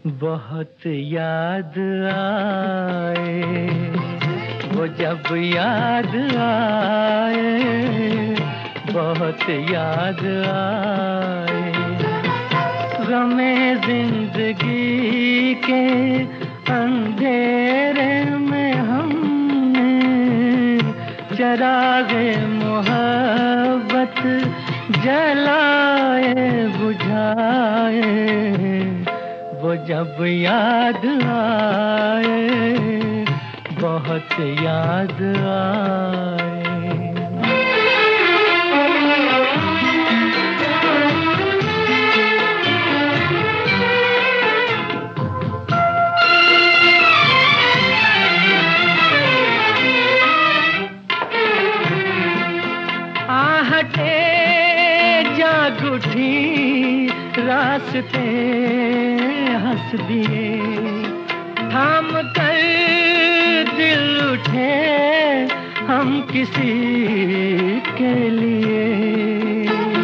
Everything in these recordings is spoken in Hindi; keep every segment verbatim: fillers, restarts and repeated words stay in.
बहुत याद आए वो जब याद आए, बहुत याद आए। गमे जिंदगी के अंधेरे में हमने चरागे मोहब्बत जलाए बुझाए, वो जब याद आए, बहुत याद आए। आहटे जाग उठी, रास्ते हंस दिए, थाम कर दिल उठे हम किसी के लिए।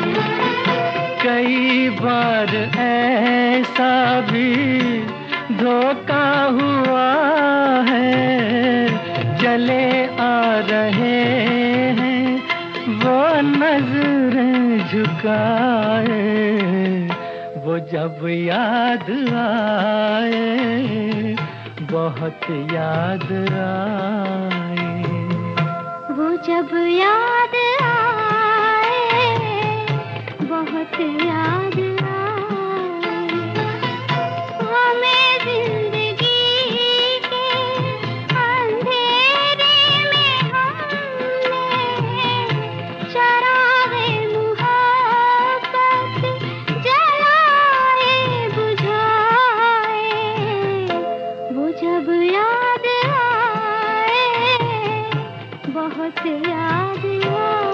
कई बार ऐसा भी धोखा हुआ है, चले आ रहे हैं वो नजरें झुकाए, वो जब याद आए, बहुत याद आए। वो जब याद आए, बहुत याद आए। हमें जिंदगी के अंधेरे में हमने चरागे मोहब्बत जलाए बुझाए, वो जब याद आए, बहुत याद आए।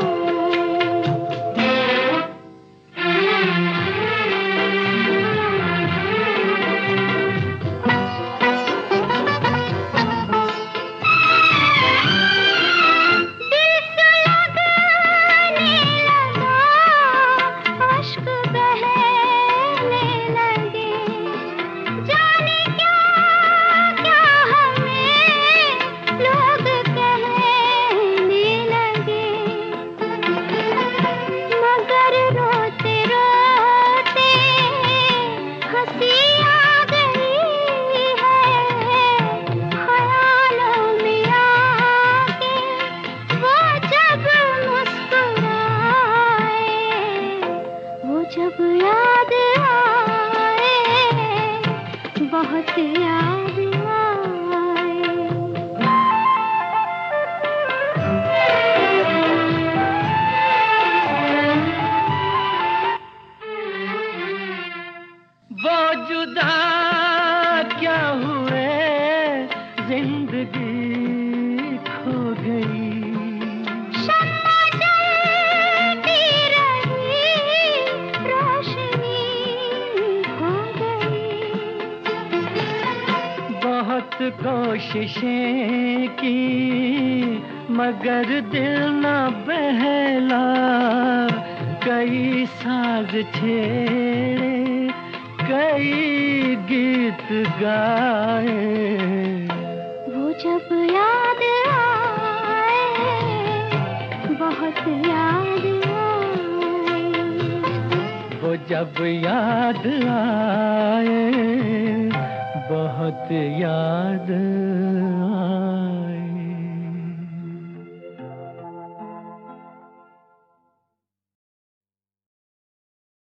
जब याद आए, बहुत याद आए। वो जुदा क्या हुए, जिंदगी खो गई। बहुत कोशिशें की मगर दिल न बहला, कई साज छेड़े कई गीत गाए, वो जब याद आए, बहुत याद आए। वो जब याद आए, बहुत याद